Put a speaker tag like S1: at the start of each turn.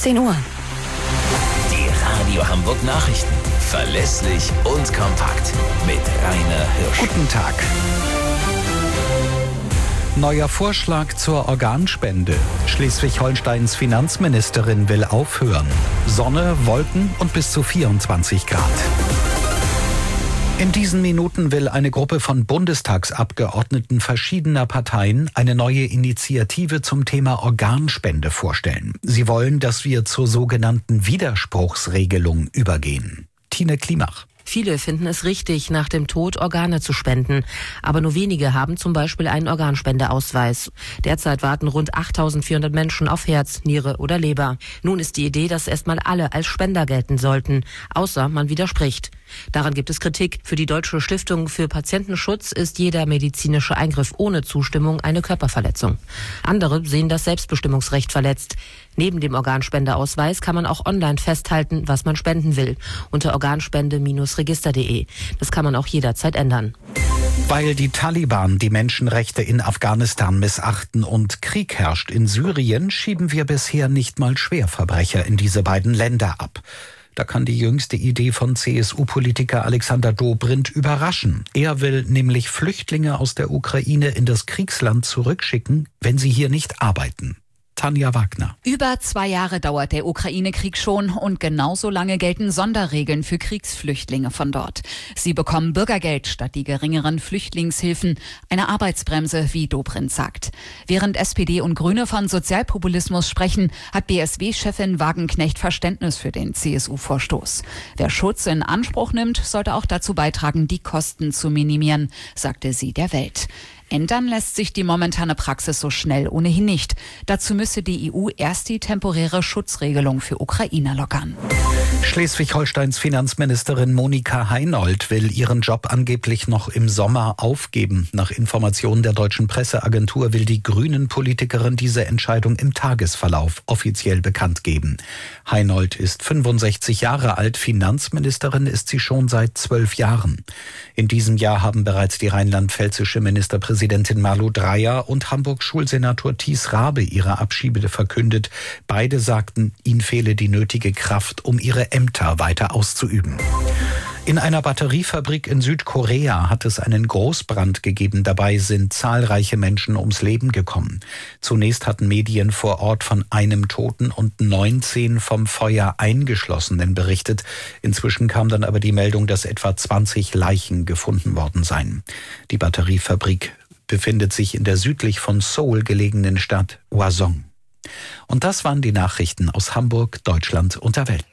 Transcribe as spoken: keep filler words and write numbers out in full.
S1: zehn Uhr.
S2: Die Radio Hamburg Nachrichten. Verlässlich und kompakt. Mit Rainer Hirsch.
S3: Guten Tag. Neuer Vorschlag zur Organspende. Schleswig-Holsteins Finanzministerin will aufhören. Sonne, Wolken und bis zu vierundzwanzig Grad. In diesen Minuten will eine Gruppe von Bundestagsabgeordneten verschiedener Parteien eine neue Initiative zum Thema Organspende vorstellen. Sie wollen, dass wir zur sogenannten Widerspruchsregelung übergehen. Tine Klimach.
S4: Viele finden es richtig, nach dem Tod Organe zu spenden. Aber nur wenige haben zum Beispiel einen Organspendeausweis. Derzeit warten rund achttausendvierhundert Menschen auf Herz, Niere oder Leber. Nun ist die Idee, dass erstmal alle als Spender gelten sollten, außer man widerspricht. Daran gibt es Kritik. Für die Deutsche Stiftung für Patientenschutz ist jeder medizinische Eingriff ohne Zustimmung eine Körperverletzung. Andere sehen das Selbstbestimmungsrecht verletzt. Neben dem Organspendeausweis kann man auch online festhalten, was man spenden will, unter organspende Bindestrich register punkt de. Das kann man auch jederzeit ändern.
S3: Weil die Taliban die Menschenrechte in Afghanistan missachten und Krieg herrscht in Syrien, schieben wir bisher nicht mal Schwerverbrecher in diese beiden Länder ab. Da kann die jüngste Idee von C S U-Politiker Alexander Dobrindt überraschen. Er will nämlich Flüchtlinge aus der Ukraine in das Kriegsland zurückschicken, wenn sie hier nicht arbeiten. Tanja Wagner.
S5: Über zwei Jahre dauert der Ukraine-Krieg schon und genauso lange gelten Sonderregeln für Kriegsflüchtlinge von dort. Sie bekommen Bürgergeld statt die geringeren Flüchtlingshilfen, eine Arbeitsbremse, wie Dobrindt sagt. Während S P D und Grüne von Sozialpopulismus sprechen, hat B S W-Chefin Wagenknecht Verständnis für den C S U-Vorstoß. Wer Schutz in Anspruch nimmt, sollte auch dazu beitragen, die Kosten zu minimieren, sagte sie der Welt. Ändern lässt sich die momentane Praxis so schnell ohnehin nicht. Dazu müsse die E U erst die temporäre Schutzregelung für Ukrainer lockern.
S3: Schleswig-Holsteins Finanzministerin Monika Heinold will ihren Job angeblich noch im Sommer aufgeben. Nach Informationen der deutschen Presseagentur will die Grünen-Politikerin diese Entscheidung im Tagesverlauf offiziell bekannt geben. Heinold ist fünfundsechzig Jahre alt, Finanzministerin ist sie schon seit zwölf Jahren. In diesem Jahr haben bereits die rheinland-pfälzische Ministerpräsidentin Malu Dreyer und Hamburg-Schulsenator Thies Rabe ihre Abschiede verkündet. Beide sagten, ihnen fehle die nötige Kraft, um ihre Ämter weiter auszuüben. In einer Batteriefabrik in Südkorea hat es einen Großbrand gegeben. Dabei sind zahlreiche Menschen ums Leben gekommen. Zunächst hatten Medien vor Ort von einem Toten und neunzehn vom Feuer Eingeschlossenen berichtet. Inzwischen kam dann aber die Meldung, dass etwa zwanzig Leichen gefunden worden seien. Die Batteriefabrik befindet sich in der südlich von Seoul gelegenen Stadt Hwaseong. Und das waren die Nachrichten aus Hamburg, Deutschland und der Welt.